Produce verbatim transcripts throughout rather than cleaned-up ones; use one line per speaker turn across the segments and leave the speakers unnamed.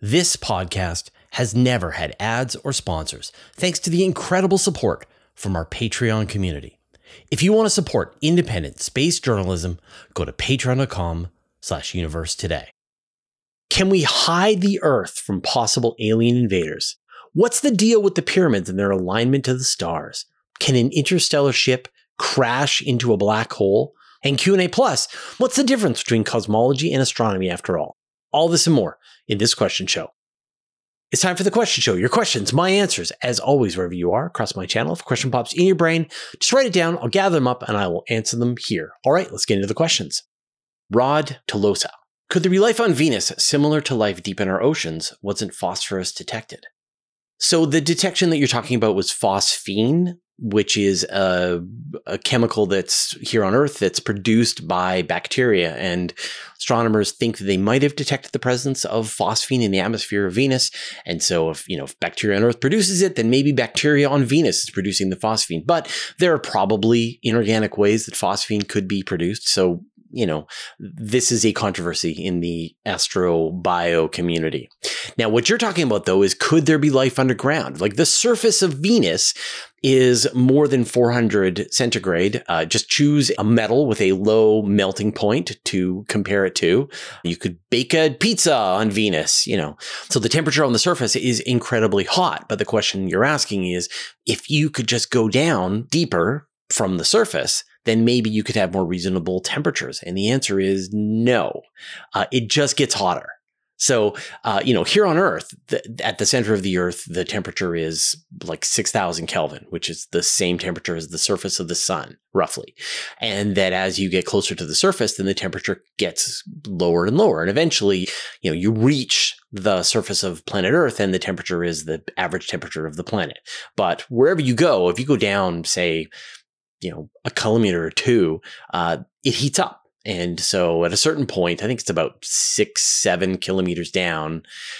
This podcast has never had ads or sponsors, thanks to the incredible support from our Patreon community. If you want to support independent space journalism, go to patreon.com slash universe today. Can we hide the Earth from possible alien invaders? What's the deal with the pyramids and their alignment to the stars? Can an interstellar ship crash into a black hole? And Q and A Plus, what's the difference between cosmology and astronomy after all? All this and more in this question show. It's time for the question show. Your questions, my answers, as always, wherever you are across my channel. If a question pops in your brain, just write it down. I'll gather them up and I will answer them here. All right, let's get into the questions. Rod Tolosa. Could there be life on Venus similar to life deep in our oceans? Wasn't phosphorus detected? So the detection that you're talking about was phosphine, which is a, a chemical that's here on Earth that's produced by bacteria. And astronomers think that they might have detected the presence of phosphine in the atmosphere of Venus. And so if, you know, if bacteria on Earth produces it, then maybe bacteria on Venus is producing the phosphine. But there are probably inorganic ways that phosphine could be produced. So, you know, this is a controversy in the astrobio community. Now, what you're talking about, though, is could there be life underground? Like the surface of Venus is more than four hundred centigrade. Uh, just choose a metal with a low melting point to compare it to. You could bake a pizza on Venus, you know. So the temperature on the surface is incredibly hot. But the question you're asking is, if you could just go down deeper from the surface, then maybe you could have more reasonable temperatures. And the answer is no. Uh, it just gets hotter. So, uh, you know, here on Earth, the, at the center of the Earth, the temperature is like six thousand Kelvin, which is the same temperature as the surface of the sun, roughly. And that as you get closer to the surface, then the temperature gets lower and lower. And eventually, you know, you reach the surface of planet Earth and the temperature is the average temperature of the planet. But wherever you go, if you go down, say, you know, a kilometer or two, uh, it heats up. And so at a certain point, I think it's about six, seven kilometers down,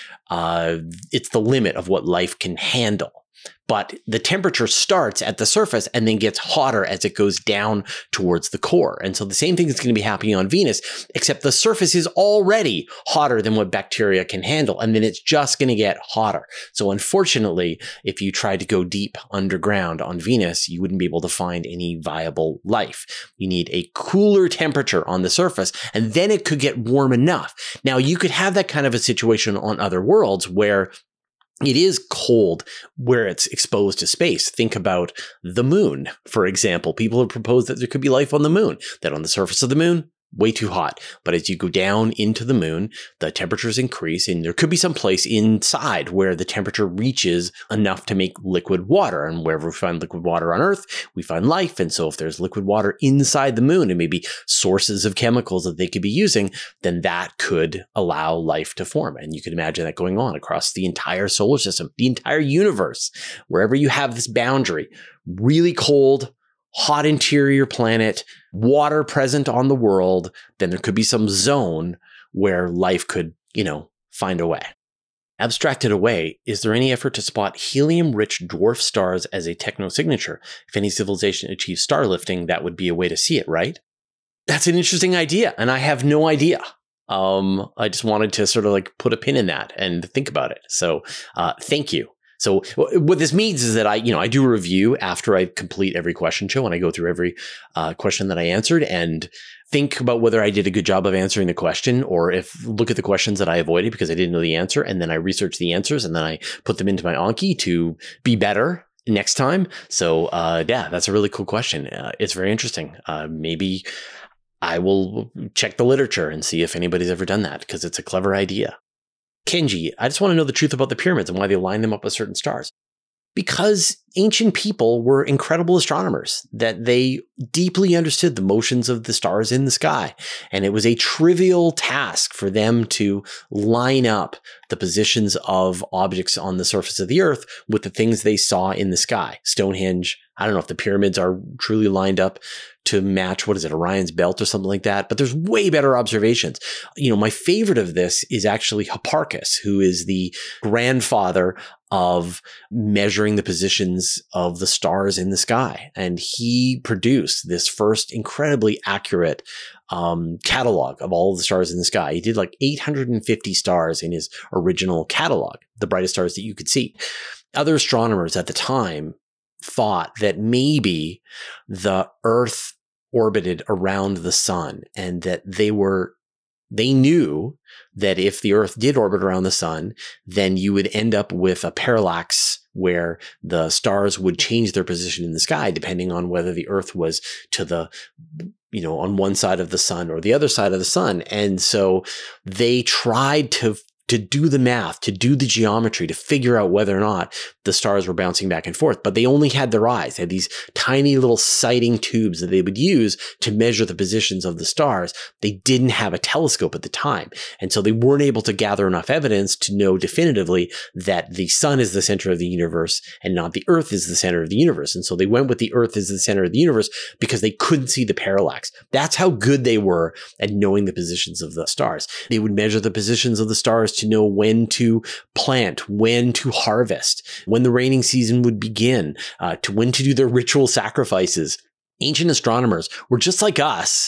uh, it's the limit of what life can handle. But the temperature starts at the surface and then gets hotter as it goes down towards the core. And so the same thing is going to be happening on Venus, except the surface is already hotter than what bacteria can handle. And then it's just going to get hotter. So unfortunately, if you tried to go deep underground on Venus, you wouldn't be able to find any viable life. You need a cooler temperature on the surface, and then it could get warm enough. Now, you could have that kind of a situation on other worlds where it is cold where it's exposed to space. Think about the moon, for example. People have proposed that there could be life on the moon, that on the surface of the moon, way too hot. But as you go down into the moon, the temperatures increase, and there could be some place inside where the temperature reaches enough to make liquid water. And wherever we find liquid water on Earth, we find life. And so if there's liquid water inside the moon and maybe sources of chemicals that they could be using, then that could allow life to form. And you could imagine that going on across the entire solar system, the entire universe, wherever you have this boundary, really cold, hot interior planet, water present on the world, then there could be some zone where life could, you know, find a way. Abstracted away, is there any effort to spot helium-rich dwarf stars as a technosignature? If any civilization achieves star lifting, that would be a way to see it, right? That's an interesting idea, and I have no idea. Um, I just wanted to sort of like put a pin in that and think about it. So uh, thank you. So what this means is that I, you know, I do a review after I complete every question show, and I go through every uh, question that I answered and think about whether I did a good job of answering the question, or if look at the questions that I avoided because I didn't know the answer, and then I research the answers and then I put them into my Anki to be better next time. So uh, yeah, that's a really cool question. Uh, it's very interesting. Uh, maybe I will check the literature and see if anybody's ever done that because it's a clever idea. Kenji, I just want to know the truth about the pyramids and why they line them up with certain stars. Because ancient people were incredible astronomers, that they deeply understood the motions of the stars in the sky. And it was a trivial task for them to line up the positions of objects on the surface of the Earth with the things they saw in the sky. Stonehenge, I don't know if the pyramids are truly lined up to match, what is it, Orion's belt or something like that. But there's way better observations. You know, my favorite of this is actually Hipparchus, who is the grandfather of measuring the positions of the stars in the sky. And he produced this first incredibly accurate um, catalog of all of the stars in the sky. He did like eight hundred fifty stars in his original catalog, the brightest stars that you could see. Other astronomers at the time thought that maybe the Earth orbited around the sun, and that they were They knew that if the Earth did orbit around the sun, then you would end up with a parallax where the stars would change their position in the sky depending on whether the Earth was to the, you know, on one side of the sun or the other side of the sun. And so they tried to to do the math, to do the geometry, to figure out whether or not the stars were bouncing back and forth. But they only had their eyes. They had these tiny little sighting tubes that they would use to measure the positions of the stars. They didn't have a telescope at the time. And so they weren't able to gather enough evidence to know definitively that the sun is the center of the universe and not the Earth is the center of the universe. And so they went with the Earth as the center of the universe because they couldn't see the parallax. That's how good they were at knowing the positions of the stars. They would measure the positions of the stars to know when to plant, when to harvest, when the raining season would begin, uh, to when to do their ritual sacrifices. Ancient astronomers were just like us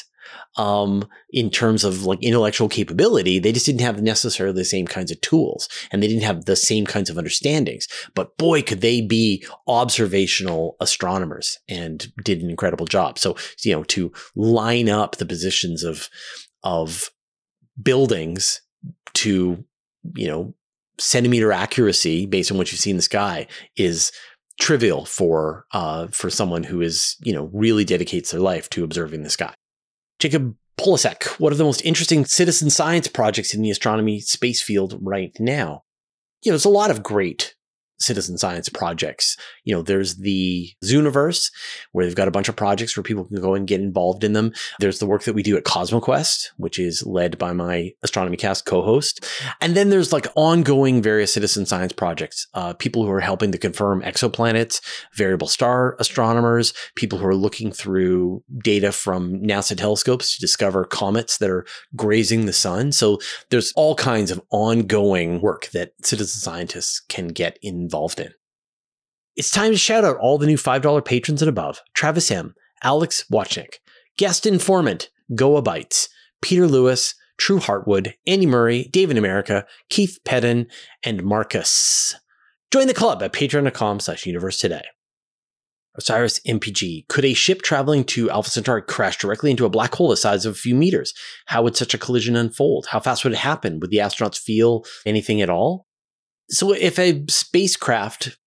um, in terms of like intellectual capability. They just didn't have necessarily the same kinds of tools, and they didn't have the same kinds of understandings. But boy, could they be observational astronomers, and did an incredible job. So, you know, to line up the positions of, of buildings to, you know, centimeter accuracy based on what you see in the sky is trivial for uh, for someone who is, you know, really dedicates their life to observing the sky. Jacob Polasek, what are the most interesting citizen science projects in the astronomy space field right now? You know, there's a lot of great citizen science projects. You know, there's the Zooniverse, where they've got a bunch of projects where people can go and get involved in them. There's the work that we do at CosmoQuest, which is led by my Astronomy Cast co-host. And then there's like ongoing various citizen science projects, uh, people who are helping to confirm exoplanets, variable star astronomers, people who are looking through data from NASA telescopes to discover comets that are grazing the sun. So there's all kinds of ongoing work that citizen scientists can get in involved in. It's time to shout out all the new five dollar patrons and above: Travis M., Alex Wachnick, Guest Informant, Goa Bites, Peter Lewis, True Heartwood, Andy Murray, David America, Keith Pedden, and Marcus. Join the club at patreon.com slash universe today. Osiris M P G. Could a ship traveling to Alpha Centauri crash directly into a black hole the size of a few meters? How would such a collision unfold? How fast would it happen? Would the astronauts feel anything at all? So if a spacecraft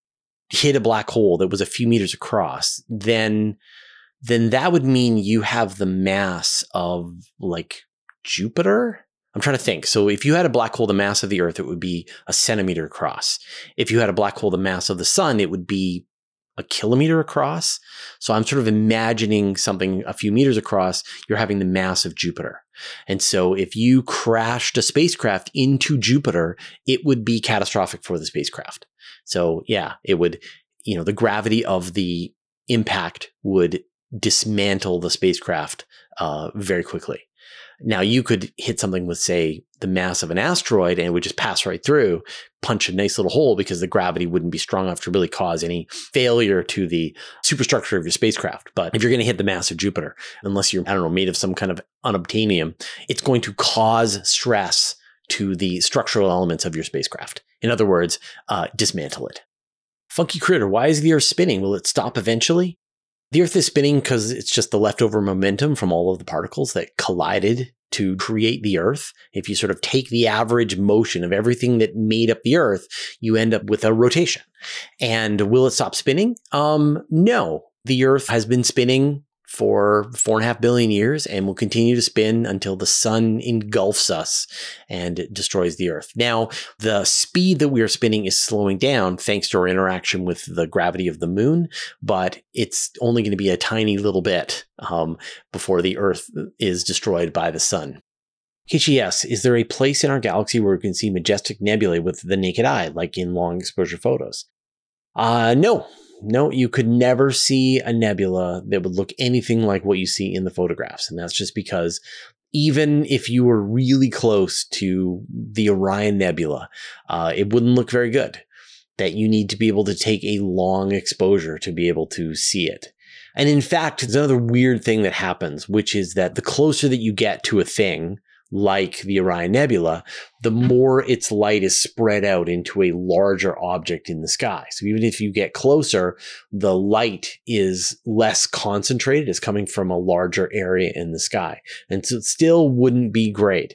hit a black hole that was a few meters across, then, then that would mean you have the mass of like Jupiter. I'm trying to think. So if you had a black hole the mass of the Earth, it would be a centimeter across. If you had a black hole the mass of the sun, it would be a kilometer across. So I'm sort of imagining something a few meters across, you're having the mass of Jupiter. And so if you crashed a spacecraft into Jupiter, it would be catastrophic for the spacecraft. So yeah, it would, you know, the gravity of the impact would dismantle the spacecraft uh, very quickly. Now you could hit something with, say, the mass of an asteroid and it would just pass right through, punch a nice little hole because the gravity wouldn't be strong enough to really cause any failure to the superstructure of your spacecraft. But if you're going to hit the mass of Jupiter, unless you're, I don't know, made of some kind of unobtainium, it's going to cause stress to the structural elements of your spacecraft. In other words, uh, dismantle it. Funky Critter, why is the Earth spinning? Will it stop eventually? The Earth is spinning because it's just the leftover momentum from all of the particles that collided to create the Earth. If you sort of take the average motion of everything that made up the Earth, you end up with a rotation. And will it stop spinning? Um, no. The Earth has been spinning for four and a half billion years and will continue to spin until the sun engulfs us and destroys the Earth. Now, the speed that we are spinning is slowing down thanks to our interaction with the gravity of the moon, but it's only going to be a tiny little bit um, before the Earth is destroyed by the sun. H E S, is there a place in our galaxy where we can see majestic nebulae with the naked eye, like in long exposure photos? Uh, no. No, you could never see a nebula that would look anything like what you see in the photographs. And that's just because even if you were really close to the Orion Nebula, uh, it wouldn't look very good. that you need to be able to take a long exposure to be able to see it. And in fact, there's another weird thing that happens, which is that the closer that you get to a thing, like the Orion Nebula, the more its light is spread out into a larger object in the sky. So even if you get closer, the light is less concentrated. It's coming from a larger area in the sky. And so it still wouldn't be great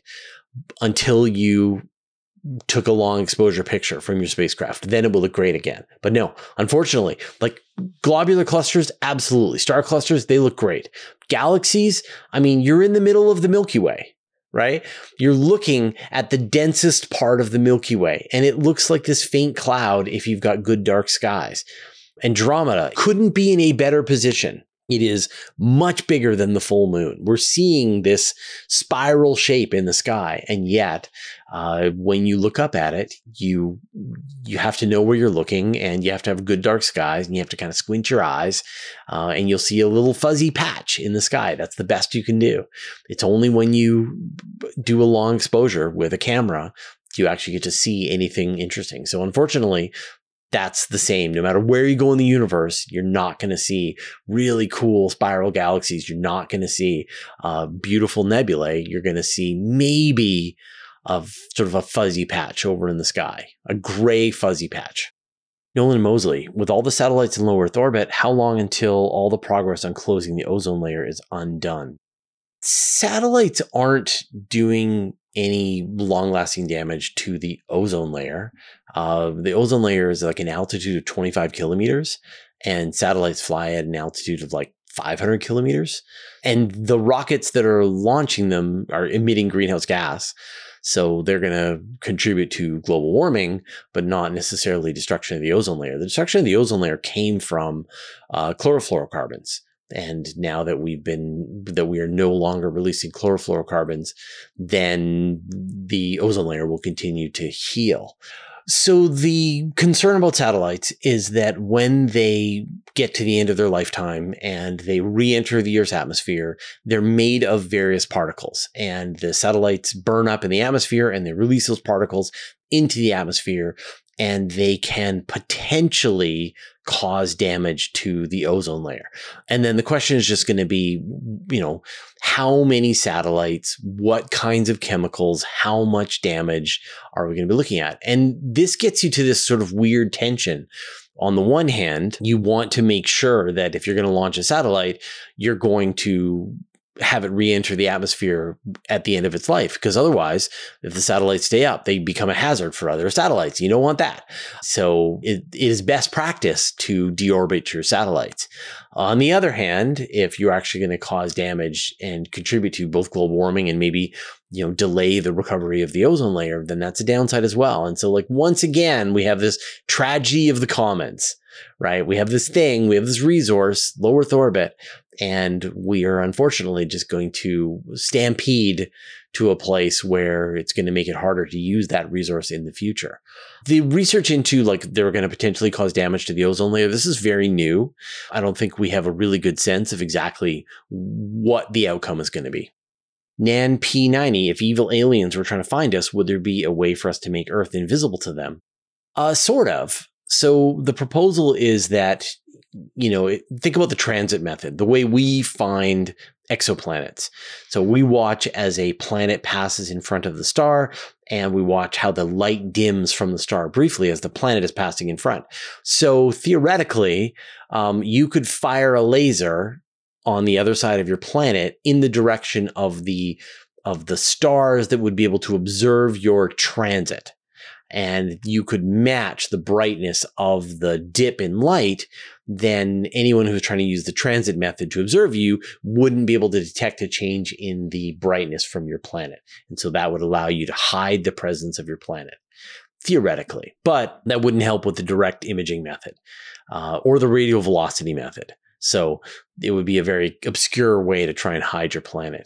until you took a long exposure picture from your spacecraft. Then it will look great again. But no, unfortunately, like globular clusters, absolutely. Star clusters, they look great. Galaxies, I mean, you're in the middle of the Milky Way, right? You're looking at the densest part of the Milky Way, and it looks like this faint cloud if you've got good dark skies. Andromeda couldn't be in a better position. It is much bigger than the full moon. We're seeing this spiral shape in the sky, and yet uh, when you look up at it, you you have to know where you're looking, and you have to have good dark skies, and you have to kind of squint your eyes, uh, and you'll see a little fuzzy patch in the sky. That's the best you can do. It's only when you do a long exposure with a camera do you actually get to see anything interesting. So unfortunately, that's the same. No matter where you go in the universe, you're not going to see really cool spiral galaxies. You're not going to see uh, beautiful nebulae. You're going to see maybe a sort of a fuzzy patch over in the sky, a gray fuzzy patch. Nolan Mosley, with all the satellites in low Earth orbit, how long until all the progress on closing the ozone layer is undone? Satellites aren't doing any long-lasting damage to the ozone layer. Uh, the ozone layer is like an altitude of twenty-five kilometers, and satellites fly at an altitude of like five hundred kilometers. And the rockets that are launching them are emitting greenhouse gas. So they're going to contribute to global warming, but not necessarily destruction of the ozone layer. The destruction of the ozone layer came from uh, chlorofluorocarbons. And now that we've been, that we are no longer releasing chlorofluorocarbons, then the ozone layer will continue to heal. So the concern about satellites is that when they get to the end of their lifetime and they re-enter the Earth's atmosphere, they're made of various particles, and the satellites burn up in the atmosphere and they release those particles into the atmosphere, and they can potentially cause damage to the ozone layer. And then the question is just going to be, you know, how many satellites, what kinds of chemicals, how much damage are we going to be looking at? And this gets you to this sort of weird tension. On the one hand, you want to make sure that if you're going to launch a satellite, you're going to have it re-enter the atmosphere at the end of its life, because otherwise, if the satellites stay up, they become a hazard for other satellites. You don't want that. So it, it is best practice to deorbit your satellites. On the other hand, if you're actually going to cause damage and contribute to both global warming and maybe, you know, delay the recovery of the ozone layer, then that's a downside as well. And so, like, once again, we have this tragedy of the commons, right? We have this thing, we have this resource, low Earth orbit, and we are unfortunately just going to stampede to a place where it's going to make it harder to use that resource in the future. The research into, like, they're going to potentially cause damage to the ozone layer, this is very new. I don't think we have a really good sense of exactly what the outcome is going to be. Nan P ninety, if evil aliens were trying to find us, would there be a way for us to make Earth invisible to them? Uh, sort of. So the proposal is that, you know, think about the transit method, the way we find exoplanets. So we watch as a planet passes in front of the star, and we watch how the light dims from the star briefly as the planet is passing in front. So theoretically, um, you could fire a laser on the other side of your planet in the direction of the of the stars that would be able to observe your transit. And you could match the brightness of the dip in light, then anyone who's trying to use the transit method to observe you wouldn't be able to detect a change in the brightness from your planet. And so that would allow you to hide the presence of your planet, theoretically. But that wouldn't help with the direct imaging method uh, or the radial velocity method. So it would be a very obscure way to try and hide your planet.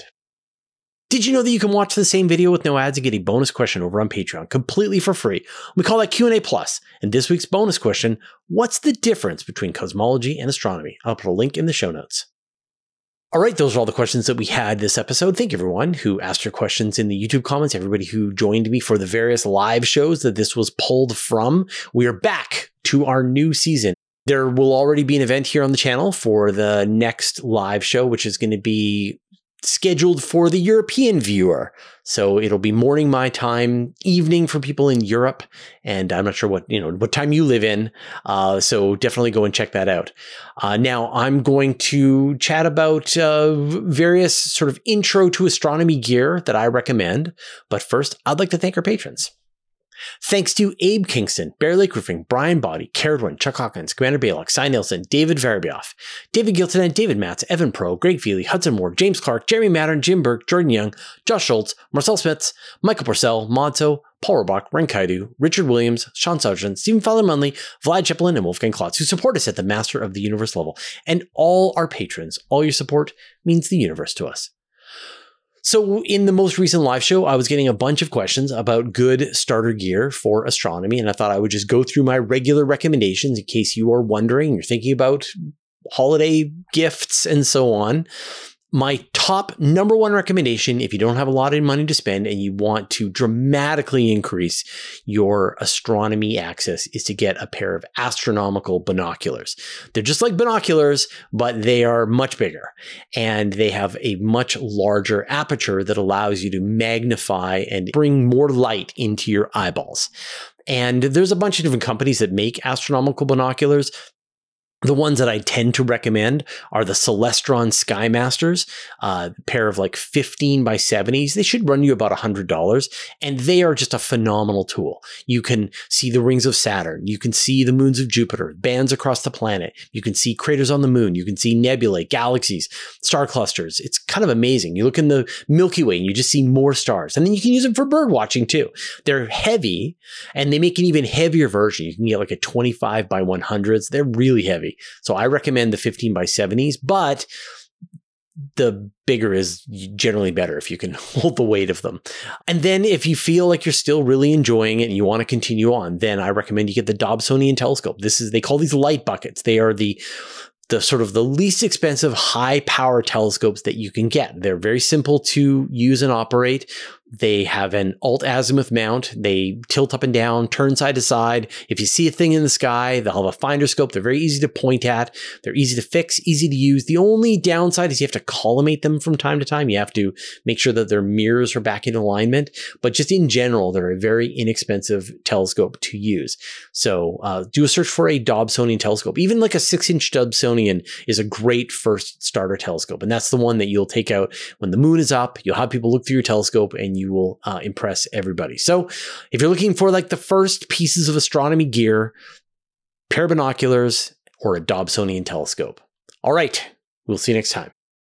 Did you know that you can watch the same video with no ads and get a bonus question over on Patreon completely for free? We call that Q and A Plus. And this week's bonus question, what's the difference between cosmology and astronomy? I'll put a link in the show notes. All right, those are all the questions that we had this episode. Thank you, everyone who asked your questions in the YouTube comments, everybody who joined me for the various live shows that this was pulled from. We are back to our new season. There will already be an event here on the channel for the next live show, which is going to be scheduled for the European viewer. So it'll be morning my time, evening for people in Europe. And I'm not sure what, you know, what time you live in. Uh, so definitely go and check that out. Uh, now I'm going to chat about uh, various sort of intro to astronomy gear that I recommend. But first, I'd like to thank our patrons. Thanks to Abe Kingston, Bear Lake Roofing, Brian Body, Caradwin, Chuck Hawkins, Commander Baylock, Cy Nelson, David Verabioff, David Gilton, David Matz, Evan Pro, Greg Feely, Hudson Ward, James Clark, Jeremy Mattern, Jim Burke, Jordan Young, Josh Schultz, Marcel Smits, Michael Purcell, Monzo, Paul Robach, Ren Kaidu, Richard Williams, Sean Sargent, Stephen Fowler Munley, Vlad Cheplin, and Wolfgang Klotz, who support us at the Master of the Universe level. And all our patrons, all your support means the universe to us. So in the most recent live show, I was getting a bunch of questions about good starter gear for astronomy, and I thought I would just go through my regular recommendations in case you are wondering, you're thinking about holiday gifts and so on. My top number one recommendation, if you don't have a lot of money to spend and you want to dramatically increase your astronomy access, is to get a pair of astronomical binoculars. They're just like binoculars, but they are much bigger and they have a much larger aperture that allows you to magnify and bring more light into your eyeballs. And there's a bunch of different companies that make astronomical binoculars. The ones that I tend to recommend are the Celestron Skymasters, a pair of like fifteen by seventies. They should run you about one hundred dollars, and they are just a phenomenal tool. You can see the rings of Saturn. You can see the moons of Jupiter, bands across the planet. You can see craters on the moon. You can see nebulae, galaxies, star clusters. It's kind of amazing. You look in the Milky Way and you just see more stars. And then you can use them for bird watching too. They're heavy, and they make an even heavier version. You can get like a twenty-five by one hundreds. They're really heavy. So I recommend the fifteen by seventies, but the bigger is generally better if you can hold the weight of them. And then if you feel like you're still really enjoying it and you want to continue on, then I recommend you get the Dobsonian telescope. This is, they call these light buckets. They are the the sort of the least expensive high power telescopes that you can get. They're very simple to use and operate. They have an alt azimuth mount. They tilt up and down, turn side to side. If you see a thing in the sky, they'll have a finder scope. They're very easy to point at. They're easy to fix, easy to use. The only downside is you have to collimate them from time to time. You have to make sure that their mirrors are back in alignment. But just in general, they're a very inexpensive telescope to use. So uh, do a search for a Dobsonian telescope. Even like a six inch Dobsonian is a great first starter telescope. And that's the one that you'll take out when the moon is up. You'll have people look through your telescope and you will uh, impress everybody. So if you're looking for like the first pieces of astronomy gear, pair of binoculars or a Dobsonian telescope. All right, we'll see you next time.